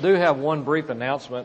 I do have one brief announcement.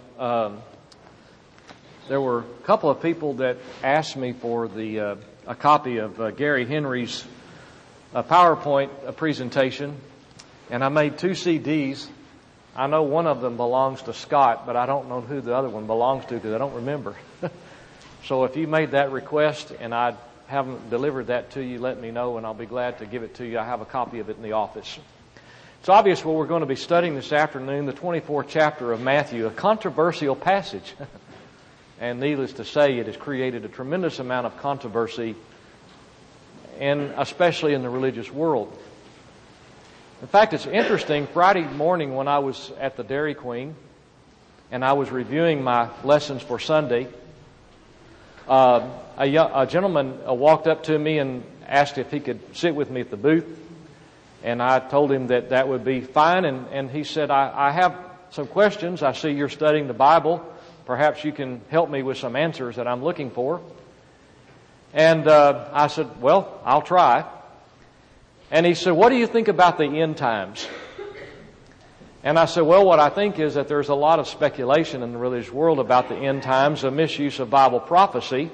There were a couple of people that asked me for a copy of Gary Henry's PowerPoint presentation, and I made 2 CDs. I know one of them belongs to Scott, but I don't know who the other one belongs to because I don't remember. So if you made that request and I haven't delivered that to you, let me know and I'll be glad to give it to you. I have a copy of it in the office. It's obvious what we're going to be studying this afternoon, the 24th chapter of Matthew, a controversial passage. And needless to say, it has created a tremendous amount of controversy, and especially in the religious world. In fact, it's interesting, Friday morning when I was at the Dairy Queen and I was reviewing my lessons for Sunday, a gentleman walked up to me and asked if he could sit with me at the booth. And I told him that would be fine. And he said, I have some questions. I see you're studying the Bible. Perhaps you can help me with some answers that I'm looking for. And I said, well, I'll try. And he said, what do you think about the end times? And I said, well, what I think is that there's a lot of speculation in the religious world about the end times, a misuse of Bible prophecy.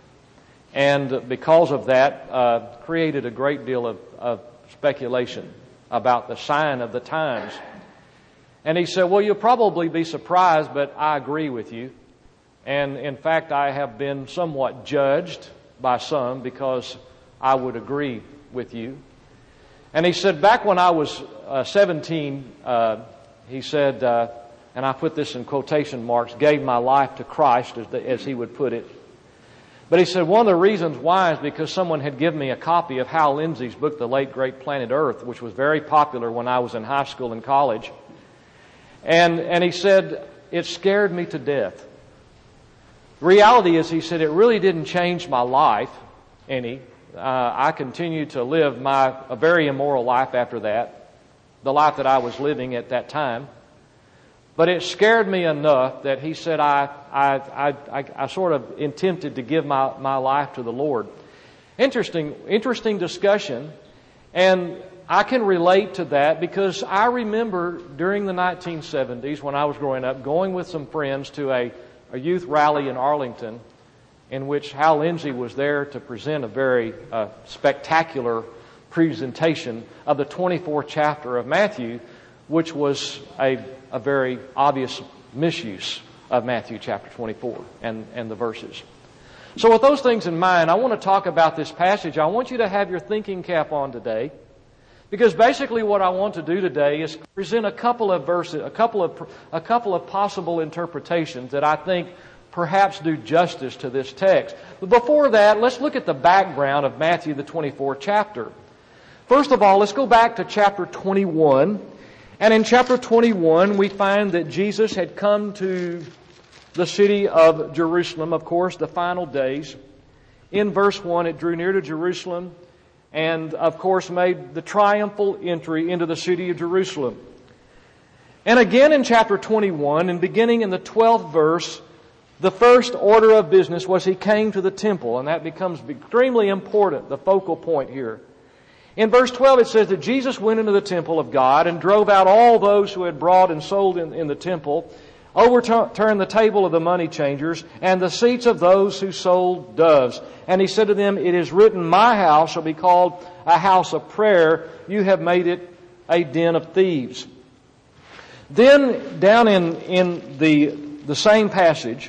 And because of that, created a great deal of speculation about the sign of the times. And he said, well, you'll probably be surprised, but I agree with you. And in fact, I have been somewhat judged by some because I would agree with you. And he said, back when I was 17, he said, and I put this in quotation marks, gave my life to Christ, as he would put it. But he said one of the reasons why is because someone had given me a copy of Hal Lindsey's book, The Late Great Planet Earth, which was very popular when I was in high school and college. And he said, it scared me to death. The reality is, he said, it really didn't change my life any. I continued to live a very immoral life after that, the life that I was living at that time. But it scared me enough that he said I sort of intended to give my life to the Lord. Interesting discussion. And I can relate to that because I remember during the 1970s when I was growing up going with some friends to a youth rally in Arlington in which Hal Lindsey was there to present a very spectacular presentation of the 24th chapter of Matthew, which was a very obvious misuse of Matthew chapter 24 and the verses. So with those things in mind, I want to talk about this passage. I want you to have your thinking cap on today, because basically what I want to do today is present a couple of verses, a couple of possible interpretations that I think perhaps do justice to this text. But before that, let's look at the background of Matthew the 24th chapter. First of all, let's go back to chapter 21. And in chapter 21, we find that Jesus had come to the city of Jerusalem, of course, the final days. In verse 1, it drew near to Jerusalem and, of course, made the triumphal entry into the city of Jerusalem. And again in chapter 21, and beginning in the 12th verse, the first order of business was he came to the temple, and that becomes extremely important, the focal point here. In verse 12 it says that Jesus went into the temple of God and drove out all those who had brought and sold in the temple, overturned the table of the money changers and the seats of those who sold doves. And he said to them, it is written, my house shall be called a house of prayer. You have made it a den of thieves. Then down in the same passage,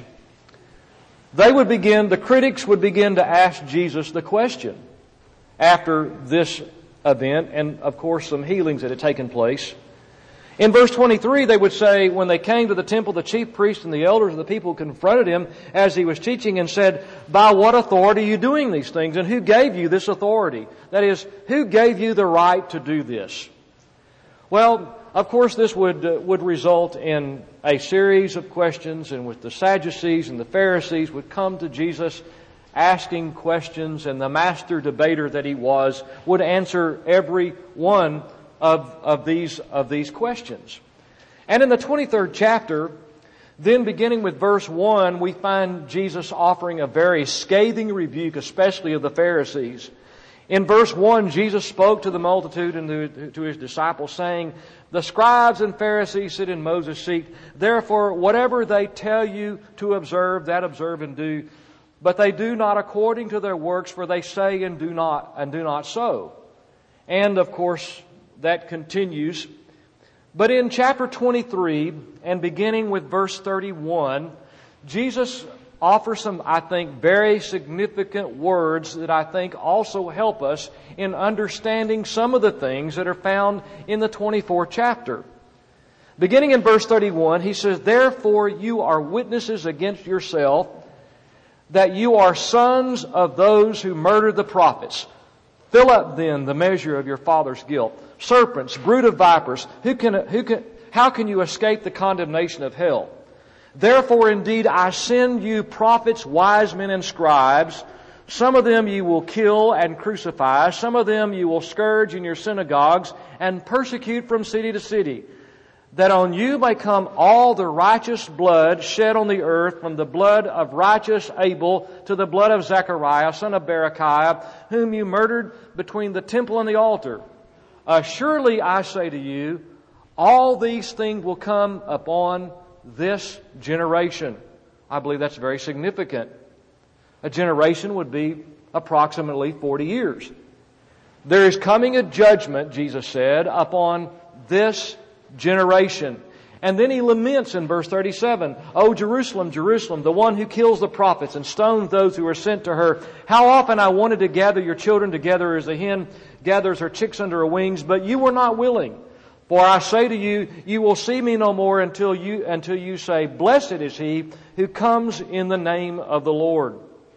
the critics would begin to ask Jesus the question after this event, and of course some healings that had taken place. In verse 23, they would say, when they came to the temple, the chief priests and the elders of the people confronted him as he was teaching and said, by what authority are you doing these things? And who gave you this authority? That is, who gave you the right to do this? Well, of course, this would result in a series of questions, and with the Sadducees and the Pharisees would come to Jesus asking questions, and the master debater that he was would answer every one of these questions. And in the 23rd chapter, then beginning with verse 1, we find Jesus offering a very scathing rebuke, especially of the Pharisees. In verse 1, Jesus spoke to the multitude and to His disciples, saying, "The scribes and Pharisees sit in Moses' seat. Therefore, whatever they tell you to observe, that observe and do. But they do not according to their works, for they say and do not so." And, of course, that continues. But in chapter 23, and beginning with verse 31, Jesus offers some, I think, very significant words that I think also help us in understanding some of the things that are found in the 24th chapter. Beginning in verse 31, He says, "Therefore you are witnesses against yourself that you are sons of those who murdered the prophets. Fill up then the measure of your father's guilt. Serpents, brood of vipers, how can you escape the condemnation of hell? Therefore indeed I send you prophets, wise men, and scribes. Some of them you will kill and crucify. Some of them you will scourge in your synagogues and persecute from city to city, that on you may come all the righteous blood shed on the earth, from the blood of righteous Abel to the blood of Zechariah, son of Berechiah, whom you murdered between the temple and the altar. Surely I say to you, all these things will come upon this generation." I believe that's very significant. A generation would be approximately 40 years. There is coming a judgment, Jesus said, upon this generation. And then He laments in verse 37, "O Jerusalem, Jerusalem, the one who kills the prophets and stones those who are sent to her. How often I wanted to gather your children together as a hen gathers her chicks under her wings, but you were not willing. For I say to you, you will see me no more until you say, Blessed is he who comes in the name of the Lord."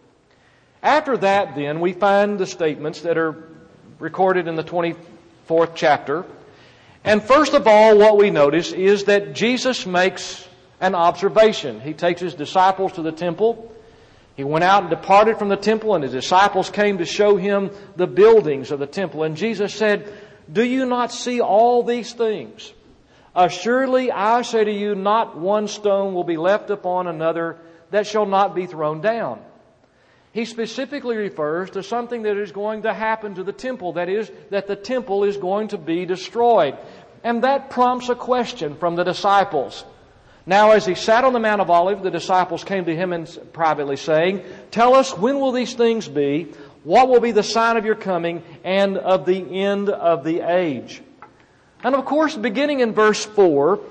After that, then, we find the statements that are recorded in the 24th chapter. And first of all, what we notice is that Jesus makes an observation. He takes His disciples to the temple. He went out and departed from the temple, and His disciples came to show Him the buildings of the temple. And Jesus said, "Do you not see all these things? Surely I say to you, not one stone will be left upon another that shall not be thrown down." He specifically refers to something that is going to happen to the temple. That is, that the temple is going to be destroyed. And that prompts a question from the disciples. Now, as He sat on the Mount of Olives, the disciples came to Him and privately saying, "Tell us, when will these things be? What will be the sign of your coming and of the end of the age?" And of course, beginning in verse 4,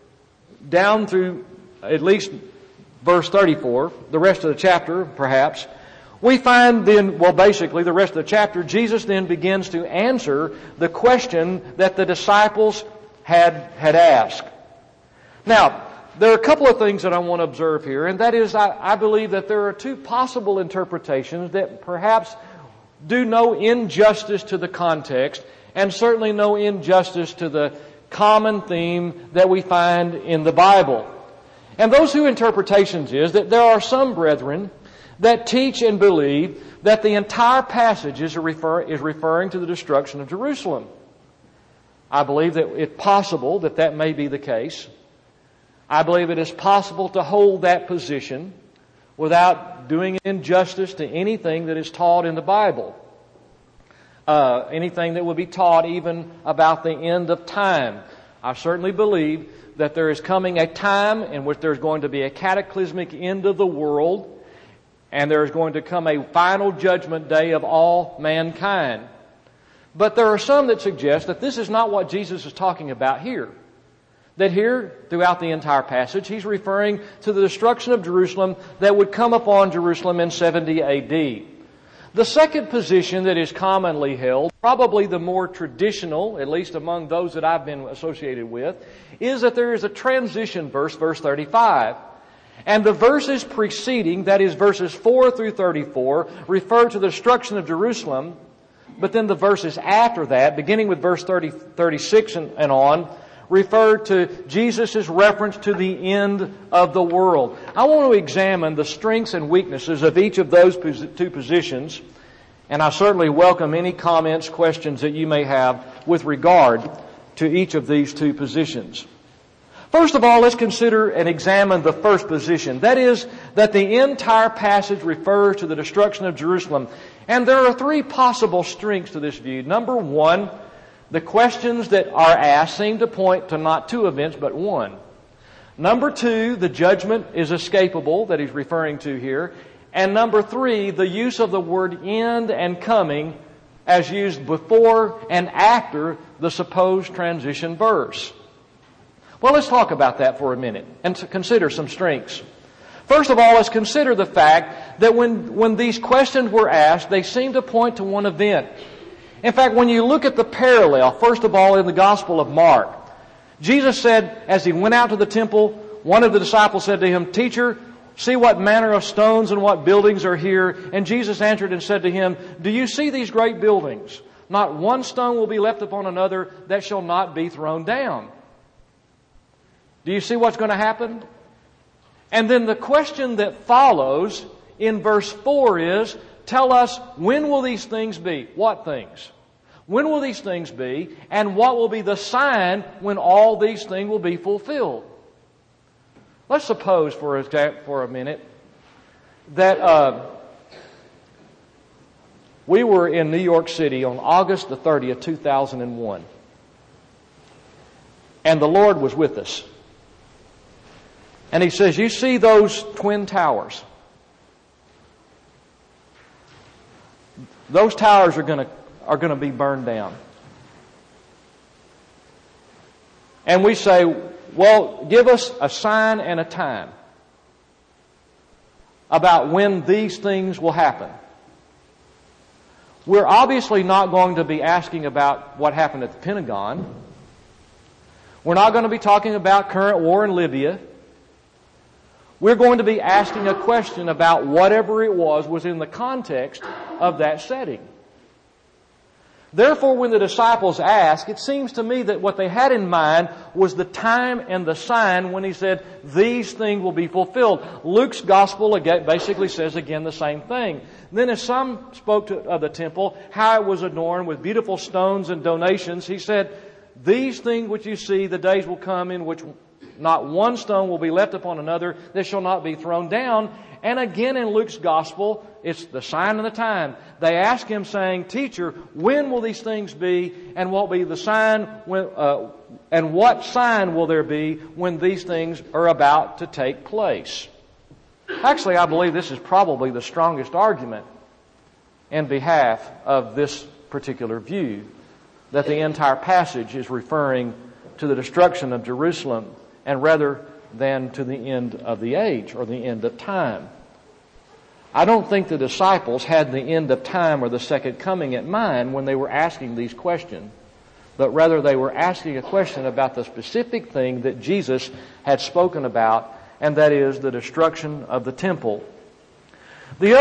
down through at least verse 34, the rest of the chapter perhaps, we find then, basically the rest of the chapter, Jesus then begins to answer the question that the disciples had asked. Now, there are a couple of things that I want to observe here, and that is I believe that there are two possible interpretations that perhaps do no injustice to the context and certainly no injustice to the common theme that we find in the Bible. And those two interpretations is that there are some brethren that teach and believe that the entire passage is referring to the destruction of Jerusalem. I believe that it's possible that that may be the case. I believe it is possible to hold that position without doing injustice to anything that is taught in the Bible. Anything that would be taught even about the end of time. I certainly believe that there is coming a time in which there's going to be a cataclysmic end of the world, and there is going to come a final judgment day of all mankind. But there are some that suggest that this is not what Jesus is talking about here. That here, throughout the entire passage, He's referring to the destruction of Jerusalem that would come upon Jerusalem in 70 A.D. The second position that is commonly held, probably the more traditional, at least among those that I've been associated with, is that there is a transition verse, verse 35. And the verses preceding, that is verses 4 through 34, refer to the destruction of Jerusalem. But then the verses after that, beginning with verse 36 and on, refer to Jesus' reference to the end of the world. I want to examine the strengths and weaknesses of each of those two positions, and I certainly welcome any comments, questions that you may have with regard to each of these two positions. First of all, let's consider and examine the first position. That is, that the entire passage refers to the destruction of Jerusalem. And there are three possible strengths to this view. Number one, the questions that are asked seem to point to not two events, but one. Number two, the judgment is escapable that he's referring to here. And number three, the use of the word end and coming as used before and after the supposed transition verse. Well, let's talk about that for a minute and consider some strengths. First of all, let's consider the fact that when these questions were asked, they seem to point to one event. In fact, when you look at the parallel, first of all, in the Gospel of Mark, Jesus said, as he went out to the temple, one of the disciples said to him, "Teacher, see what manner of stones and what buildings are here." And Jesus answered and said to him, "Do you see these great buildings? Not one stone will be left upon another that shall not be thrown down." Do you see what's going to happen? And then the question that follows in verse 4 is, tell us, when will these things be? What things? When will these things be? And what will be the sign when all these things will be fulfilled? Let's suppose for a minute that we were in New York City on August the 30th, 2001. And the Lord was with us. And He says, "You see those twin towers? Those towers are going to be burned down." And we say, "Well, give us a sign and a time about when these things will happen." We're obviously not going to be asking about what happened at the Pentagon. We're not going to be talking about current war in Libya. We're going to be asking a question about whatever it was in the context of that setting. Therefore, when the disciples asked, it seems to me that what they had in mind was the time and the sign when He said, "These things will be fulfilled." Luke's Gospel again basically says again the same thing. Then as some spoke of the temple, how it was adorned with beautiful stones and donations, he said, "These things which you see, the days will come in which not one stone will be left upon another that shall not be thrown down." And again in Luke's Gospel, it's the sign and the time. They ask Him saying, "Teacher, when will these things be? And what will be the sign? And what sign will there be when these things are about to take place?" Actually, I believe this is probably the strongest argument in behalf of this particular view, that the entire passage is referring to the destruction of Jerusalem and rather than to the end of the age or the end of time. I don't think the disciples had the end of time or the second coming in mind when they were asking these questions, but rather they were asking a question about the specific thing that Jesus had spoken about, and that is the destruction of the temple. The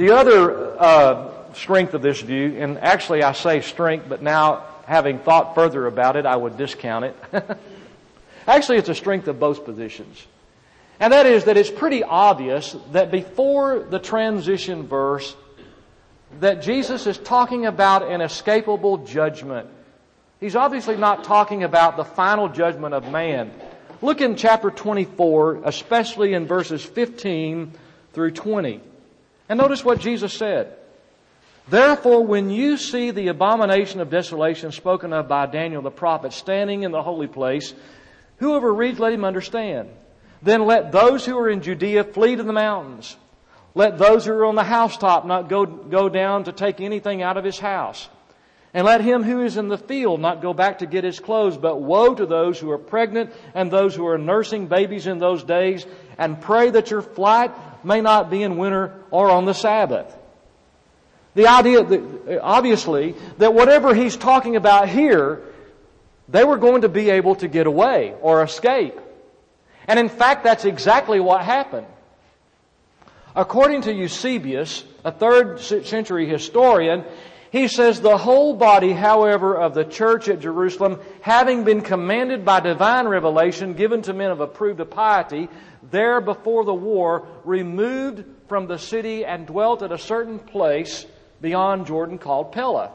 other strength of this view, and actually I say strength, but now having thought further about it, I would discount it. Actually, it's a strength of both positions. And that is that it's pretty obvious that before the transition verse, that Jesus is talking about an escapable judgment. He's obviously not talking about the final judgment of man. Look in chapter 24, especially in verses 15 through 20. And notice what Jesus said. "Therefore, when you see the abomination of desolation spoken of by Daniel the prophet standing in the holy place, whoever reads, let him understand. Then let those who are in Judea flee to the mountains. Let those who are on the housetop not go down to take anything out of his house. And let him who is in the field not go back to get his clothes. But woe to those who are pregnant and those who are nursing babies in those days. And pray that your flight may not be in winter or on the Sabbath." The idea, obviously, that whatever he's talking about here, they were going to be able to get away or escape. And in fact, that's exactly what happened. According to Eusebius, a 3rd century historian, he says, "The whole body, however, of the church at Jerusalem, having been commanded by divine revelation given to men of approved piety, there before the war, removed from the city and dwelt at a certain place beyond Jordan called Pella."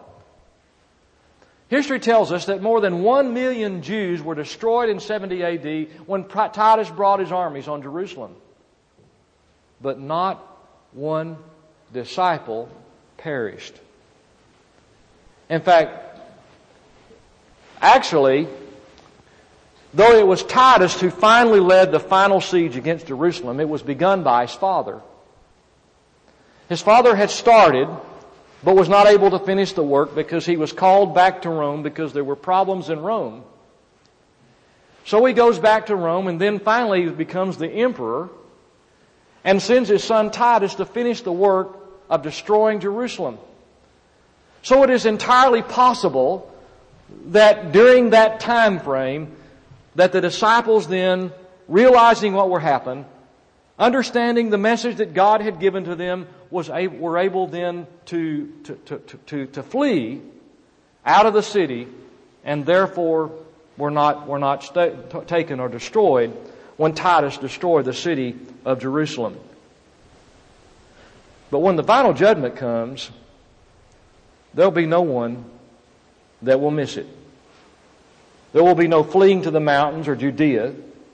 History tells us that more than 1 million Jews were destroyed in 70 AD when Titus brought his armies on Jerusalem. But not one disciple perished. In fact, actually, though it was Titus who finally led the final siege against Jerusalem, it was begun by his father. His father had started, but was not able to finish the work because he was called back to Rome because there were problems in Rome. So he goes back to Rome, and then finally he becomes the emperor and sends his son Titus to finish the work of destroying Jerusalem. So it is entirely possible that during that time frame that the disciples then, realizing what would happen, understanding the message that God had given to them, were able then to flee out of the city, and therefore were not taken or destroyed when Titus destroyed the city of Jerusalem. But when the final judgment comes, there'll be no one that will miss it. There will be no fleeing to the mountains or Judea,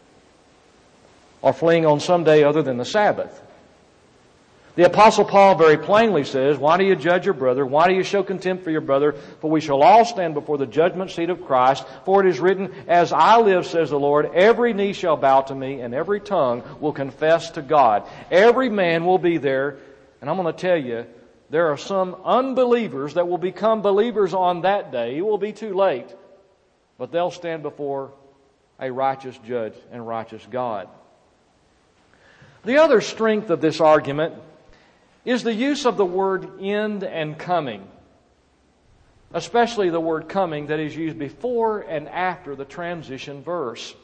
or fleeing on some day other than the Sabbath. The Apostle Paul very plainly says, "Why do you judge your brother? Why do you show contempt for your brother? For we shall all stand before the judgment seat of Christ. For it is written, As I live, says the Lord, every knee shall bow to me, and every tongue will confess to God." Every man will be there, and I'm going to tell you, there are some unbelievers that will become believers on that day. It will be too late, but they'll stand before a righteous judge and righteous God. The other strength of this argument is the use of the word end and coming, especially the word coming that is used before and after the transition verse.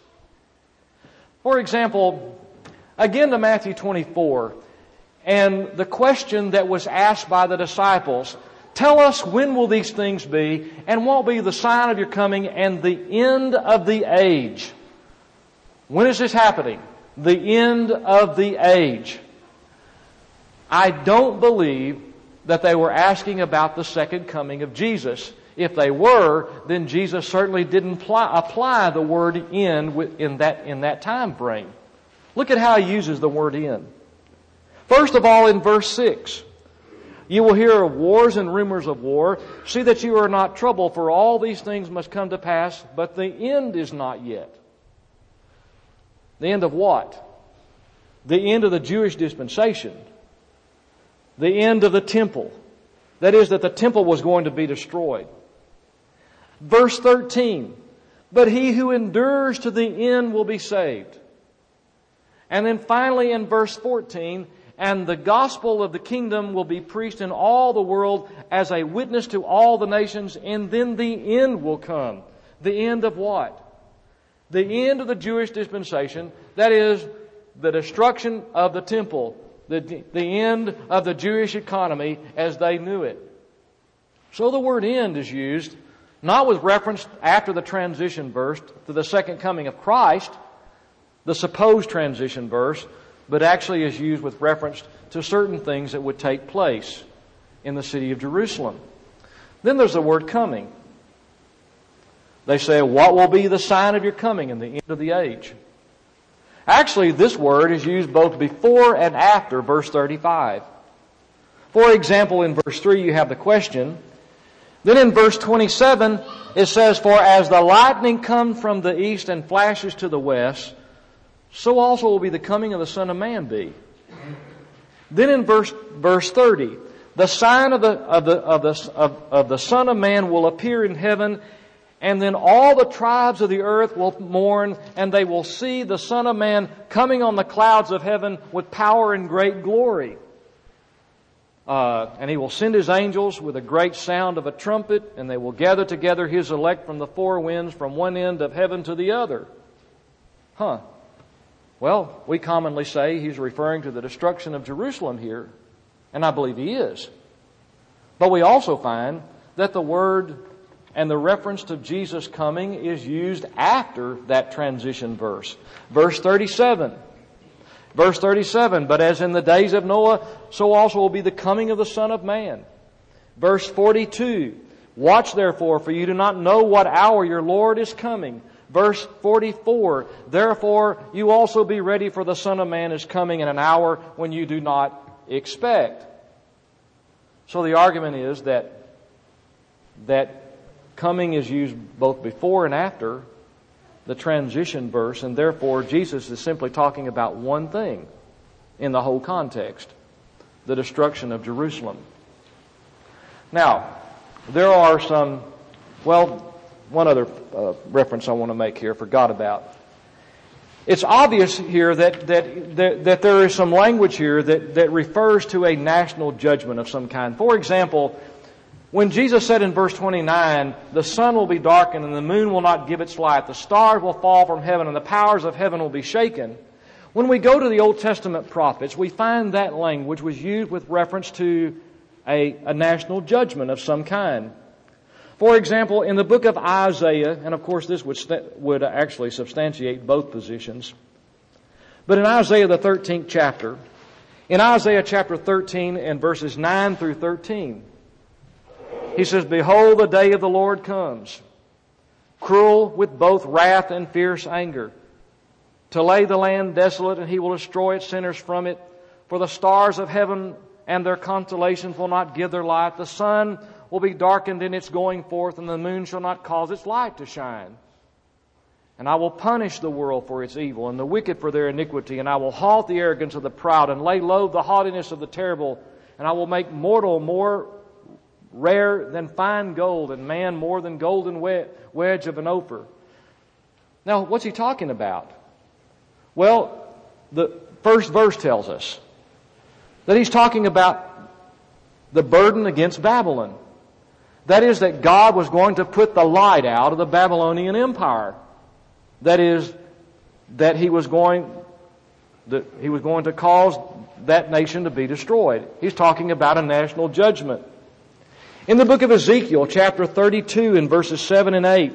For example, again to Matthew 24, and the question that was asked by the disciples, "Tell us, when will these things be, and what will be the sign of your coming and the end of the age?" When is this happening? The end of the age. I don't believe that they were asking about the second coming of Jesus. If they were, then Jesus certainly didn't apply the word end in that time frame. Look at how he uses the word end. First of all, in verse 6, "You will hear of wars and rumors of war. See that you are not troubled, for all these things must come to pass, but the end is not yet." The end of what? The end of the Jewish dispensation. The end of the temple. That is, that the temple was going to be destroyed. Verse 13, "But he who endures to the end will be saved." And then finally in verse 14, "And the gospel of the kingdom will be preached in all the world as a witness to all the nations, and then the end will come." The end of what? The end of the Jewish dispensation, that is, the destruction of the temple, the end of the Jewish economy as they knew it. So the word end is used not with reference after the transition verse to the second coming of Christ, the supposed transition verse, but actually is used with reference to certain things that would take place in the city of Jerusalem. Then there's the word coming. They say, "What will be the sign of your coming and the end of the age?" Actually, this word is used both before and after verse 35. For example, in verse 3 you have the question. Then in verse 27 it says, "For as the lightning comes from the east and flashes to the west, so also will be the coming of the Son of Man be." Then in verse 30, "The sign of the Son of Man will appear in heaven, and then all the tribes of the earth will mourn, and they will see the Son of Man coming on the clouds of heaven with power and great glory. And He will send His angels with a great sound of a trumpet, and they will gather together His elect from the four winds, from one end of heaven to the other." Well, we commonly say He's referring to the destruction of Jerusalem here, and I believe He is. But we also find that the word and the reference to Jesus coming is used after that transition verse. Verse 37. "But as in the days of Noah, so also will be the coming of the Son of Man." Verse 42. "Watch therefore, for you do not know what hour your Lord is coming." Verse 44. "Therefore you also be ready, for the Son of Man is coming in an hour when you do not expect." So the argument is that coming is used both before and after the transition verse, and therefore Jesus is simply talking about one thing in the whole context: the destruction of Jerusalem. Now, there are one other reference I want to make here, forgot about. It's obvious here that there is some language here that refers to a national judgment of some kind. For example, when Jesus said in verse 29, the sun will be darkened and the moon will not give its light, the stars will fall from heaven and the powers of heaven will be shaken. When we go to the Old Testament prophets, we find that language was used with reference to a national judgment of some kind. For example, in the book of Isaiah, and of course this would actually substantiate both positions, but in Isaiah the 13th chapter, in Isaiah chapter 13 and verses 9 through 13, he says, "Behold, the day of the Lord comes, cruel with both wrath and fierce anger, to lay the land desolate, and He will destroy its sinners from it. For the stars of heaven and their constellations will not give their light. The sun will be darkened in its going forth, and the moon shall not cause its light to shine. And I will punish the world for its evil, and the wicked for their iniquity. And I will halt the arrogance of the proud, and lay low the haughtiness of the terrible. And I will make mortal more rare than fine gold, and man more than golden wedge of an Ophir." Now, what's he talking about? Well, the first verse tells us that he's talking about the burden against Babylon. That is, that God was going to put the light out of the Babylonian Empire. That is, that He was going to cause that nation to be destroyed. He's talking about a national judgment. In the book of Ezekiel, chapter 32 and verses 7 and 8,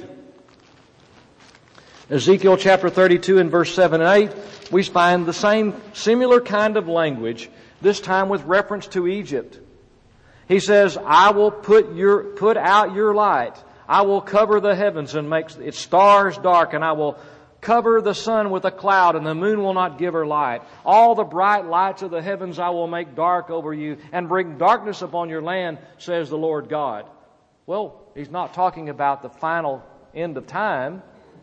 Ezekiel chapter 32 and verse 7 and 8, we find the same similar kind of language, this time with reference to Egypt. He says, "I will put out your light. I will cover the heavens and make its stars dark, and I will cover the sun with a cloud, and the moon will not give her light. All the bright lights of the heavens I will make dark over you, and bring darkness upon your land, says the Lord God." Well, he's not talking about the final end of time,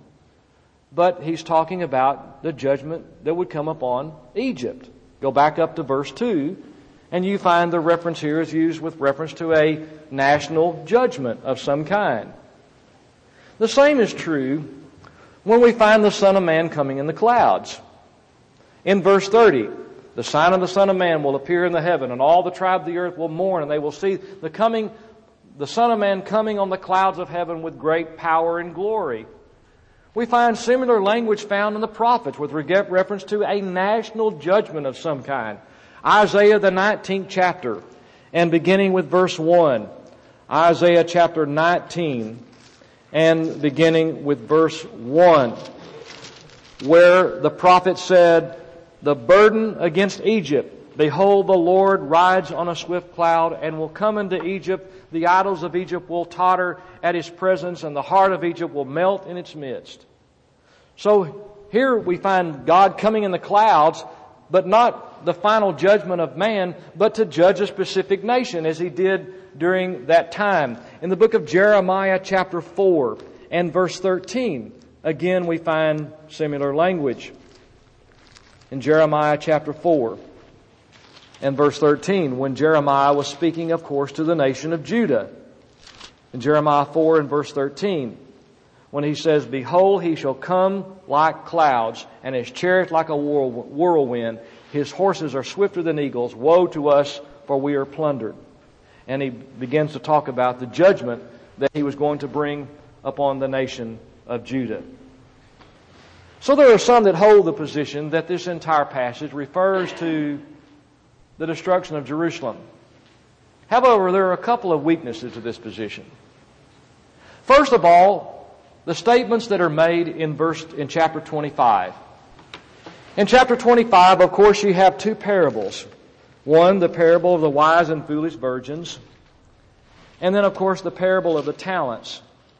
but he's talking about the judgment that would come upon Egypt. Go back up to verse 2, and you find the reference here is used with reference to a national judgment of some kind. The same is true when we find the Son of Man coming in the clouds. In verse 30, "The sign of the Son of Man will appear in the heaven, and all the tribes of the earth will mourn, and they will see the Son of Man coming on the clouds of heaven with great power and glory." We find similar language found in the prophets with reference to a national judgment of some kind. Isaiah the 19th chapter, and beginning with verse 1. Isaiah chapter 19, and beginning with verse 1, where the prophet said, "The burden against Egypt, behold, the Lord rides on a swift cloud, and will come into Egypt. The idols of Egypt will totter at His presence, and the heart of Egypt will melt in its midst." So here we find God coming in the clouds, but not the final judgment of man, but to judge a specific nation, as He did during that time. In the book of Jeremiah chapter 4 and verse 13, again we find similar language. In Jeremiah chapter 4 and verse 13, when Jeremiah was speaking, of course, to the nation of Judah. In Jeremiah 4 and verse 13, when he says, "Behold, He shall come like clouds, and His chariot like a whirlwind. His horses are swifter than eagles. Woe to us, for we are plundered." And he begins to talk about the judgment that He was going to bring upon the nation of Judah. So there are some that hold the position that this entire passage refers to the destruction of Jerusalem. However, there are a couple of weaknesses to this position. First of all, the statements that are made in chapter 25. In chapter 25, of course, you have two parables. One, the parable of the wise and foolish virgins. And then, of course, the parable of the talents.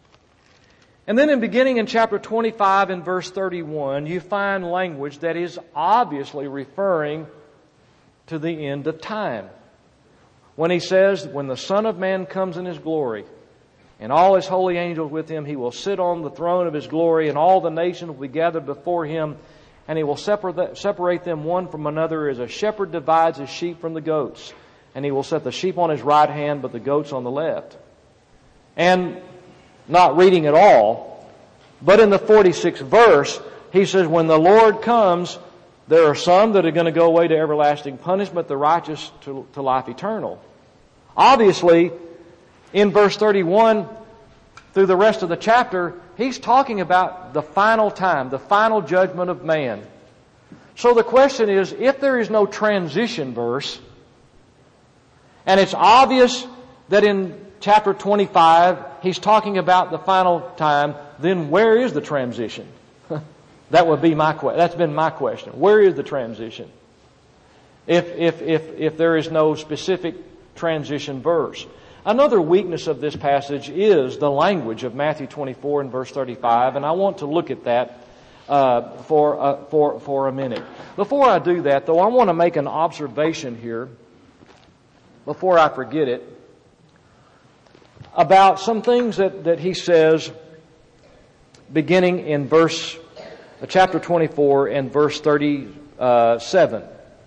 And then beginning in chapter 25 and verse 31, you find language that is obviously referring to the end of time. when He says, when the Son of Man comes in His glory, and all His holy angels with Him, He will sit on the throne of His glory, and all the nations will be gathered before Him, and He will separate them one from another as a shepherd divides his sheep from the goats. And He will set the sheep on His right hand, but the goats on the left. And, not reading it all, but in the 46th verse, He says, when the Lord comes, there are some that are going to go away to everlasting punishment, the righteous to life eternal. Obviously, in verse 31, through the rest of the chapter, He's talking about the final time, the final judgment of man. So the question is, if there is no transition verse, and it's obvious that in chapter 25 He's talking about the final time, then where is the transition? That would be that's been my question. Where is the transition? If there is no specific transition verse. Another weakness of this passage is the language of Matthew 24 and verse 35, and I want to look at that for a minute. Before I do that, though, I want to make an observation here, before I forget it, about some things that He says beginning in chapter 24 and verse 37.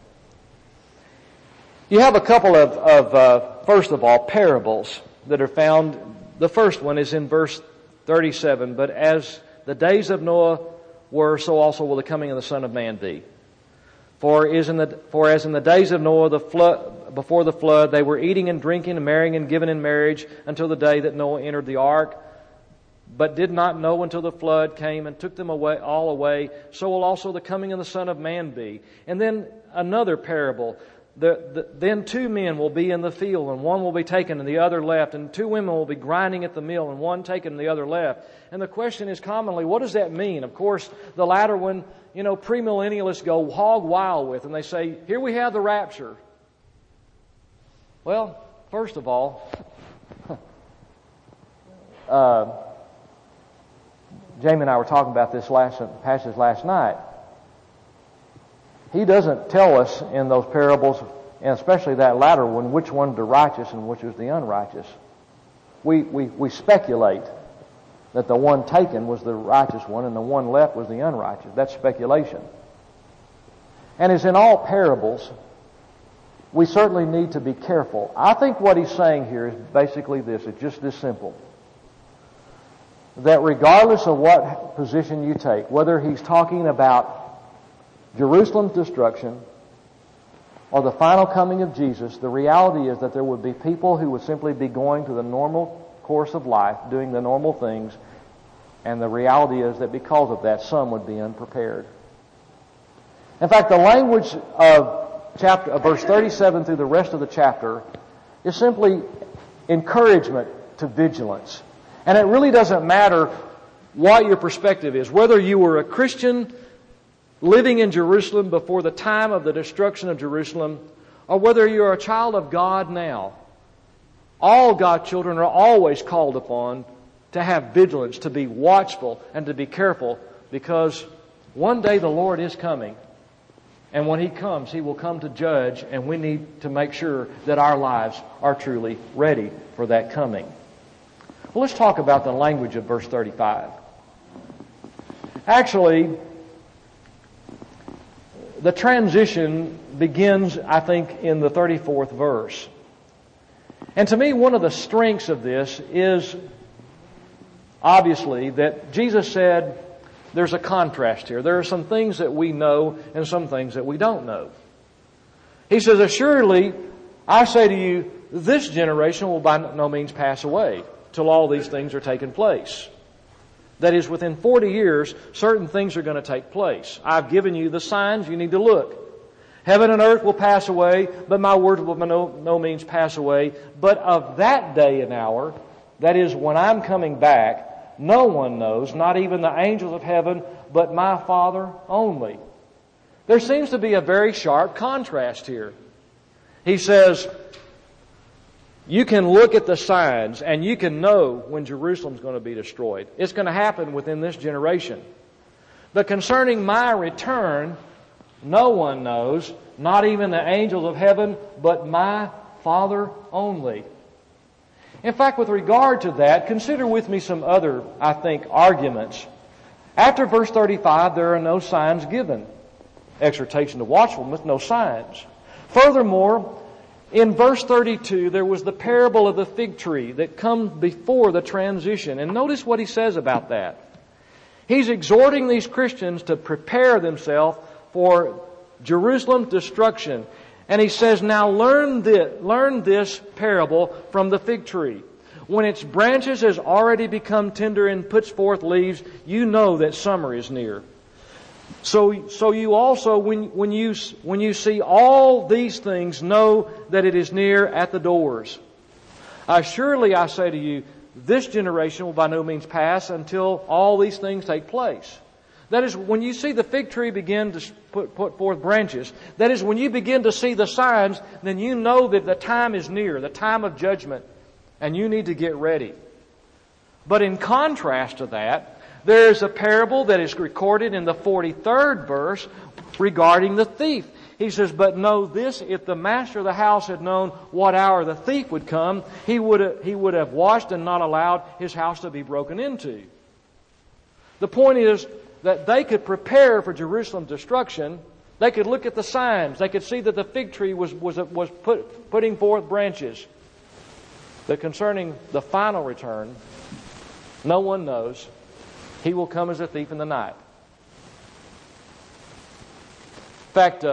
You have a couple of first of all, parables that are found. The first one is in verse 37. But as the days of Noah were, so also will the coming of the Son of Man be. For as in the days of Noah, before the flood, they were eating and drinking and marrying and giving in marriage until the day that Noah entered the ark, but did not know until the flood came and took them all away. So will also the coming of the Son of Man be. And then another parable. Then two men will be in the field, and one will be taken and the other left, and two women will be grinding at the mill, and one taken and the other left. And the question is commonly, what does that mean? Of course, the latter one, premillennialists go hog wild with, and they say, here we have the rapture. Well, first of all, Jamie and I were talking about this passage last night. He doesn't tell us in those parables, and especially that latter one, which one's the righteous and which is the unrighteous. We speculate that the one taken was the righteous one and the one left was the unrighteous. That's speculation. And as in all parables, we certainly need to be careful. I think what he's saying here is basically this. It's just this simple. That regardless of what position you take, whether he's talking about Jerusalem's destruction or the final coming of Jesus, the reality is that there would be people who would simply be going through the normal course of life, doing the normal things, and the reality is that because of that, some would be unprepared. In fact, the language of verse 37 through the rest of the chapter is simply encouragement to vigilance. And it really doesn't matter what your perspective is, whether you were a Christian living in Jerusalem before the time of the destruction of Jerusalem, or whether you're a child of God now. All God's children are always called upon to have vigilance, to be watchful, and to be careful, because one day the Lord is coming. And when He comes, He will come to judge, and we need to make sure that our lives are truly ready for that coming. Well, let's talk about the language of verse 35. Actually, the transition begins, I think, in the 34th verse. And to me, one of the strengths of this is obviously that Jesus said there's a contrast here. There are some things that we know and some things that we don't know. He says, assuredly, I say to you, this generation will by no means pass away till all these things are taken place. That is, within 40 years, certain things are going to take place. I've given you the signs. You need to look. Heaven and earth will pass away, but my words will by no means pass away. But of that day and hour, that is, when I'm coming back, no one knows, not even the angels of heaven, but my Father only. There seems to be a very sharp contrast here. He says, you can look at the signs and you can know when Jerusalem's going to be destroyed. It's going to happen within this generation. But concerning my return, no one knows, not even the angels of heaven, but my Father only. In fact, with regard to that, consider with me some other, I think, arguments. After verse 35, there are no signs given. Exhortation to watchfulness, no signs. Furthermore, in verse 32, there was the parable of the fig tree that comes before the transition. And notice what he says about that. He's exhorting these Christians to prepare themselves for Jerusalem's destruction. And he says, now learn this parable from the fig tree. When its branches has already become tender and puts forth leaves, you know that summer is near. So you also, when you see all these things, know that it is near at the doors. Surely I say to you, this generation will by no means pass until all these things take place. That is, when you see the fig tree begin to put forth branches, that is, when you begin to see the signs, then you know that the time is near, the time of judgment, and you need to get ready. But in contrast to that, there is a parable that is recorded in the 43rd verse regarding the thief. He says, but know this, if the master of the house had known what hour the thief would come, he would have watched and not allowed his house to be broken into. The point is that they could prepare for Jerusalem's destruction. They could look at the signs. They could see that the fig tree was putting forth branches. But concerning the final return, no one knows. He will come as a thief in the night. In fact,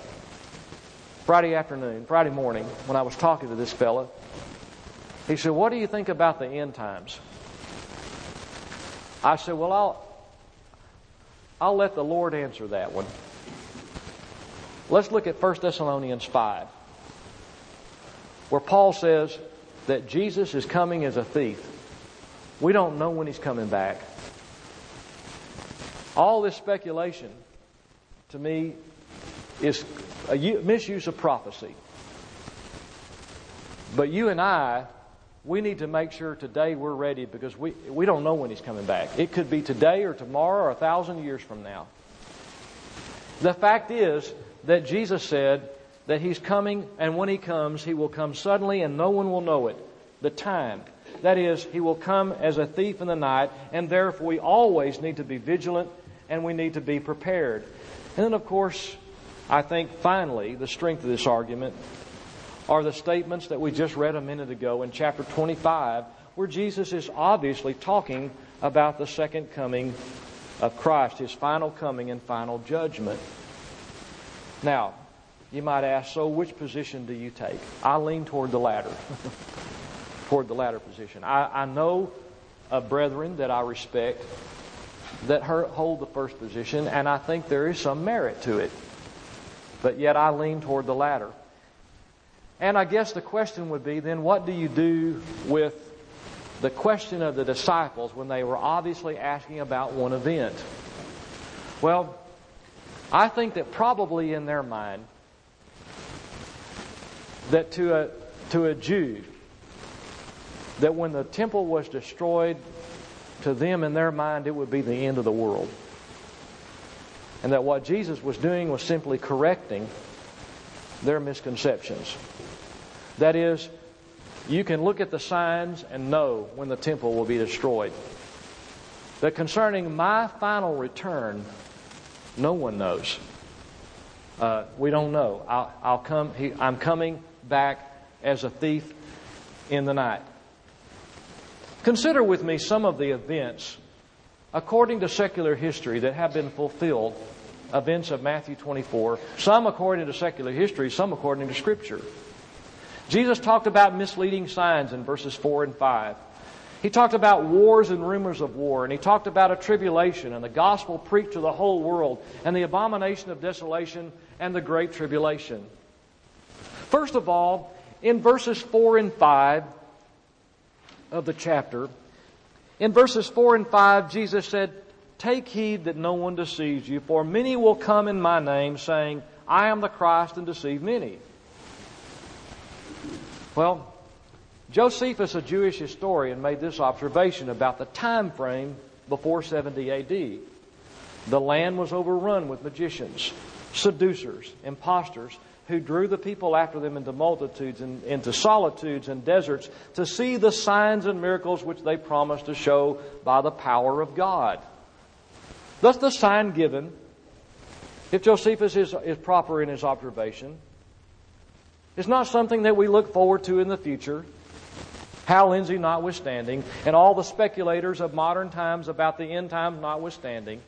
Friday morning, when I was talking to this fella, he said, what do you think about the end times? I said, well, I'll let the Lord answer that one. Let's look at 1 Thessalonians 5, where Paul says that Jesus is coming as a thief. We don't know when He's coming back. All this speculation, to me, is a misuse of prophecy. But you and I, we need to make sure today we're ready, because we don't know when He's coming back. It could be today or tomorrow or 1,000 years from now. The fact is that Jesus said that He's coming, and when He comes, He will come suddenly and no one will know it. The time. That is, He will come as a thief in the night, and therefore we always need to be vigilant and we need to be prepared. And then, of course, I think finally the strength of this argument are the statements that we just read a minute ago in chapter 25, where Jesus is obviously talking about the second coming of Christ, His final coming and final judgment. Now, you might ask, so which position do you take? I lean toward the latter. Toward the latter position. I know of brethren that I respect that hold the first position, and I think there is some merit to it. But yet I lean toward the latter. And I guess the question would be, then what do you do with the question of the disciples when they were obviously asking about one event? Well, I think that probably in their mind, that to a Jew, that when the temple was destroyed, to them in their mind it would be the end of the world. And that what Jesus was doing was simply correcting their misconceptions. That is, you can look at the signs and know when the temple will be destroyed. But concerning my final return, no one knows. We don't know. I'm coming back as a thief in the night. Consider with me some of the events, according to secular history, that have been fulfilled, events of Matthew 24, some according to secular history, some according to Scripture. Jesus talked about misleading signs in verses 4 and 5. He talked about wars and rumors of war, and He talked about a tribulation and the gospel preached to the whole world, and the abomination of desolation and the great tribulation. First of all, in verses 4 and 5 of the chapter, in verses 4 and 5, Jesus said, "Take heed that no one deceives you, for many will come in my name, saying, I am the Christ, and deceive many." Well, Josephus, a Jewish historian, made this observation about the time frame before 70 A.D. The land was overrun with magicians, seducers, impostors, who drew the people after them into multitudes and into solitudes and deserts to see the signs and miracles which they promised to show by the power of God. Thus the sign given, if Josephus is proper in his observation, is not something that we look forward to in the future, Hal Lindsey notwithstanding, and all the speculators of modern times about the end times notwithstanding.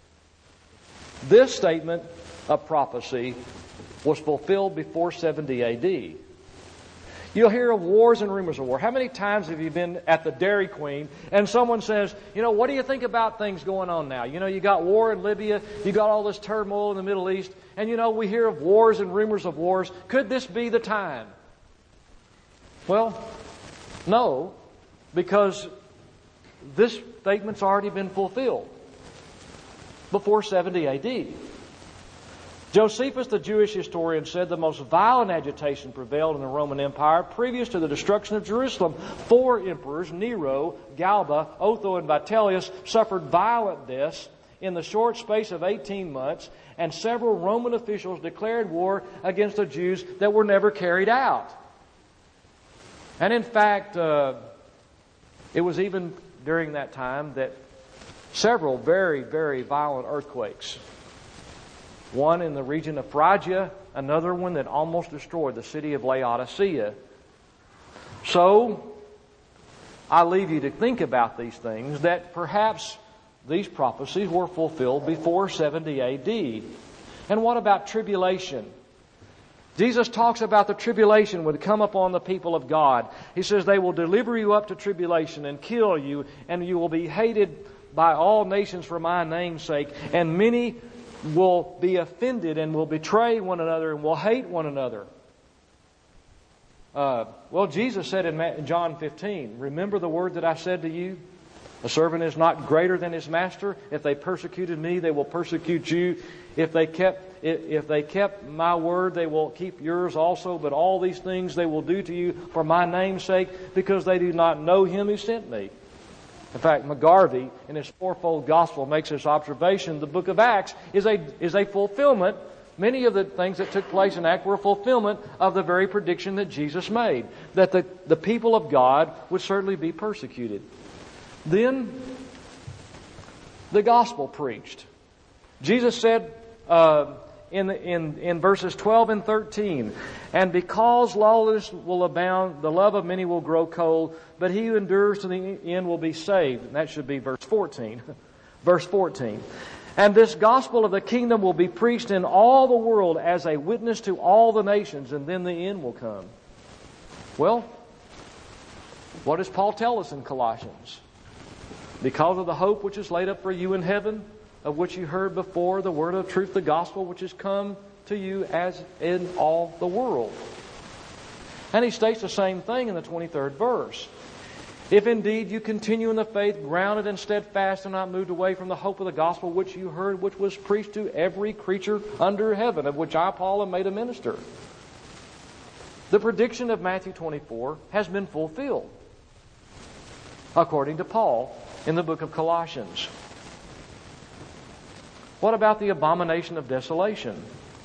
This statement of prophecy was fulfilled before 70 A.D. You'll hear of wars and rumors of war. How many times have you been at the Dairy Queen and someone says, what do you think about things going on now? You got war in Libya, you got all this turmoil in the Middle East, and we hear of wars and rumors of wars. Could this be the time? Well, no, because this statement's already been fulfilled before 70 A.D. Josephus, the Jewish historian, said the most violent agitation prevailed in the Roman Empire previous to the destruction of Jerusalem. 4 emperors, Nero, Galba, Otho, and Vitellius, suffered violent deaths in the short space of 18 months, and several Roman officials declared war against the Jews that were never carried out. And in fact, it was even during that time that several very, very violent earthquakes, one in the region of Phrygia, another one that almost destroyed the city of Laodicea. So, I leave you to think about these things, that perhaps these prophecies were fulfilled before 70 A.D. And what about tribulation? Jesus talks about the tribulation would come upon the people of God. He says they will deliver you up to tribulation and kill you, and you will be hated by all nations for my name's sake, and many will be offended and will betray one another and will hate one another. Jesus said in John 15, remember the word that I said to you? A servant is not greater than his master. If they persecuted me, they will persecute you. If they kept my word, they will keep yours also. But all these things they will do to you for my name's sake, because they do not know him who sent me. In fact, McGarvey, in his fourfold gospel, makes this observation. The book of Acts is a fulfillment. Many of the things that took place in Acts were a fulfillment of the very prediction that Jesus made, that the people of God would certainly be persecuted. Then, the gospel preached. Jesus said in verses 12 and 13, and because lawlessness will abound, the love of many will grow cold, but he who endures to the end will be saved. And that should be verse 14. Verse 14. And this gospel of the kingdom will be preached in all the world as a witness to all the nations, and then the end will come. Well, what does Paul tell us in Colossians? Because of the hope which is laid up for you in heaven, of which you heard before, the word of truth, the gospel which has come to you as in all the world. And he states the same thing in the 23rd verse. If indeed you continue in the faith, grounded and steadfast, and not moved away from the hope of the gospel which you heard, which was preached to every creature under heaven, of which I, Paul, am made a minister. The prediction of Matthew 24 has been fulfilled, according to Paul in the book of Colossians. What about the abomination of desolation?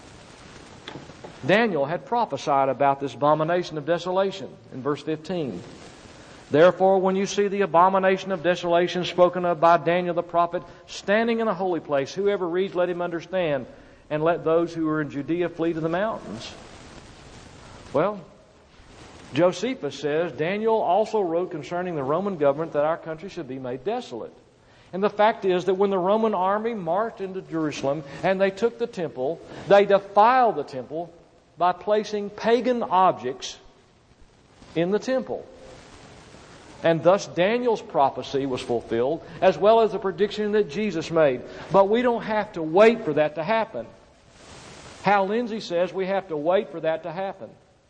Daniel had prophesied about this abomination of desolation in verse 15. Therefore, when you see the abomination of desolation spoken of by Daniel the prophet standing in the holy place, whoever reads, let him understand, and let those who are in Judea flee to the mountains. Well, Josephus says, Daniel also wrote concerning the Roman government that our country should be made desolate. And the fact is that when the Roman army marched into Jerusalem and they took the temple, they defiled the temple by placing pagan objects in the temple. And thus Daniel's prophecy was fulfilled, as well as the prediction that Jesus made. But we don't have to wait for that to happen. Hal Lindsey says we have to wait for that to happen.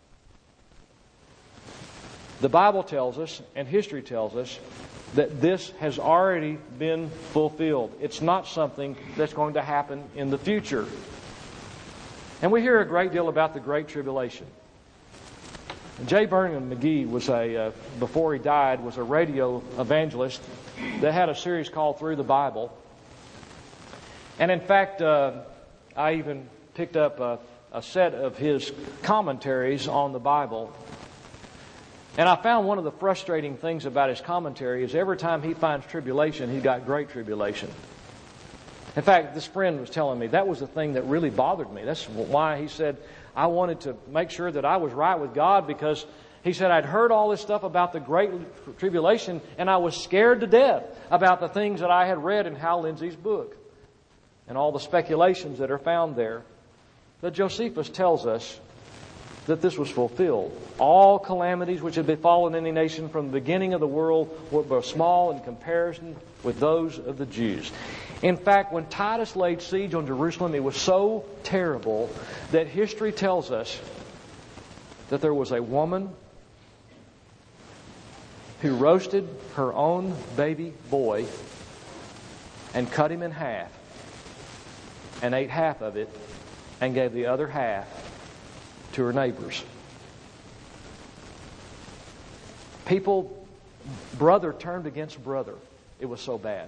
The Bible tells us, and history tells us, that this has already been fulfilled. It's not something that's going to happen in the future. And we hear a great deal about the Great Tribulation. J. Vernon McGee was before he died, was a radio evangelist that had a series called Through the Bible. And in fact, I even picked up a set of his commentaries on the Bible. And I found one of the frustrating things about his commentary is every time he finds tribulation, he got great tribulation. In fact, this friend was telling me that was the thing that really bothered me. That's why he said, I wanted to make sure that I was right with God, because he said, I'd heard all this stuff about the great tribulation and I was scared to death about the things that I had read in Hal Lindsey's book and all the speculations that are found there. But Josephus tells us that this was fulfilled. All calamities which had befallen any nation from the beginning of the world were small in comparison with those of the Jews. In fact, when Titus laid siege on Jerusalem, it was so terrible that history tells us that there was a woman who roasted her own baby boy and cut him in half and ate half of it and gave the other half to her neighbors. People, brother turned against brother. It was so bad.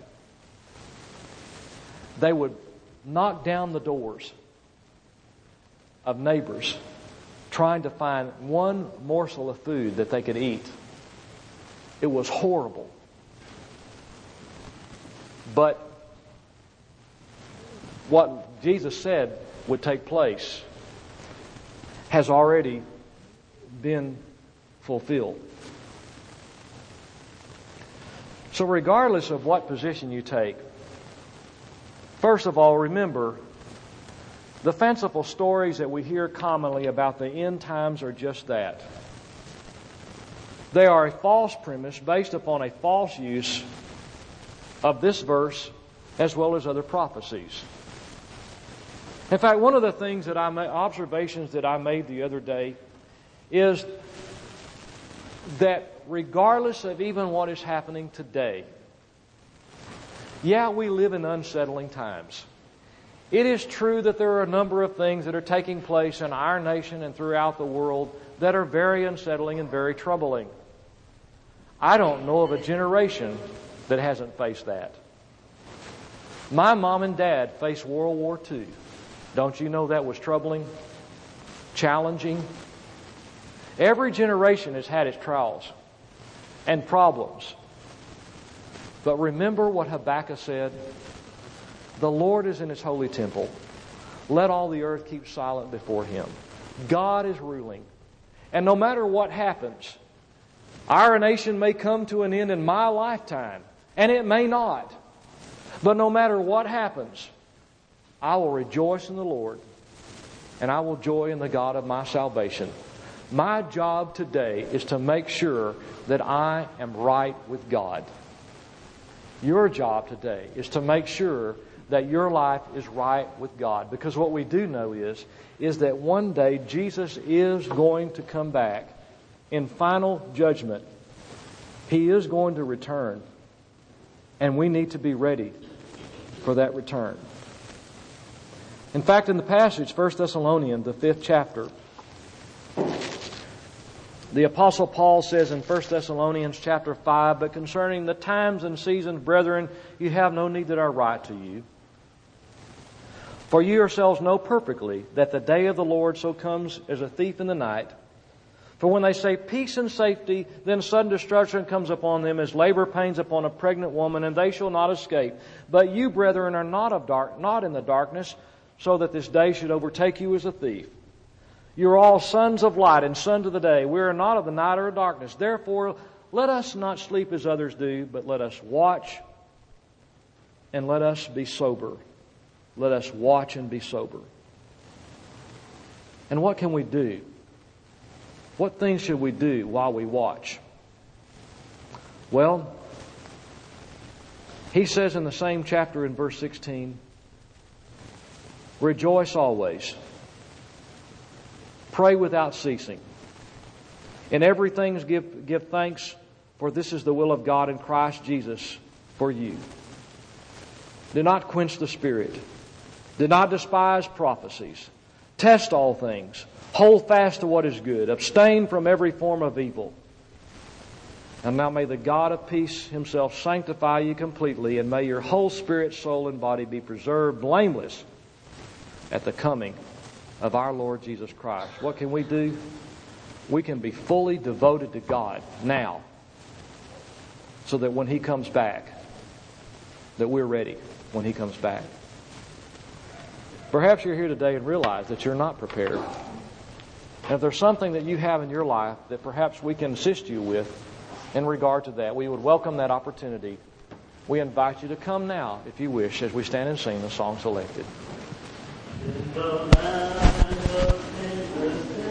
They would knock down the doors of neighbors trying to find one morsel of food that they could eat. It was horrible. But what Jesus said would take place has already been fulfilled. So regardless of what position you take, first of all, remember, the fanciful stories that we hear commonly about the end times are just that. They are a false premise based upon a false use of this verse as well as other prophecies. In fact, one of the things that observations that I made the other day is that regardless of even what is happening today, yeah, we live in unsettling times. It is true that there are a number of things that are taking place in our nation and throughout the world that are very unsettling and very troubling. I don't know of a generation that hasn't faced that. My mom and dad faced World War II. Don't you know that was troubling, challenging? Every generation has had its trials and problems. But remember what Habakkuk said? The Lord is in His holy temple. Let all the earth keep silent before Him. God is ruling. And no matter what happens, our nation may come to an end in my lifetime, and it may not. But no matter what happens, I will rejoice in the Lord, and I will joy in the God of my salvation. My job today is to make sure that I am right with God. Your job today is to make sure that your life is right with God. Because what we do know is that one day Jesus is going to come back in final judgment. He is going to return. And we need to be ready for that return. In fact, in the passage, 1 Thessalonians, the 5th chapter, the Apostle Paul says in 1 Thessalonians chapter 5, but concerning the times and seasons, brethren, you have no need that I write to you. For you yourselves know perfectly that the day of the Lord so comes as a thief in the night. For when they say peace and safety, then sudden destruction comes upon them as labor pains upon a pregnant woman, and they shall not escape. But you, brethren, are not in the darkness, so that this day should overtake you as a thief. You are all sons of light and sons of the day. We are not of the night or of darkness. Therefore, let us not sleep as others do, but let us watch and let us be sober. Let us watch and be sober. And what can we do? What things should we do while we watch? Well, he says in the same chapter in verse 16, rejoice always. Pray without ceasing. In everything give thanks, for this is the will of God in Christ Jesus for you. Do not quench the Spirit. Do not despise prophecies. Test all things. Hold fast to what is good. Abstain from every form of evil. And now may the God of peace Himself sanctify you completely, and may your whole spirit, soul, and body be preserved blameless at the coming of our Lord Jesus Christ. What can we do? We can be fully devoted to God now, so that when He comes back, that we're ready when He comes back. Perhaps you're here today and realize that you're not prepared. And if there's something that you have in your life that perhaps we can assist you with in regard to that, we would welcome that opportunity. We invite you to come now, if you wish, as we stand and sing the song selected. In the land of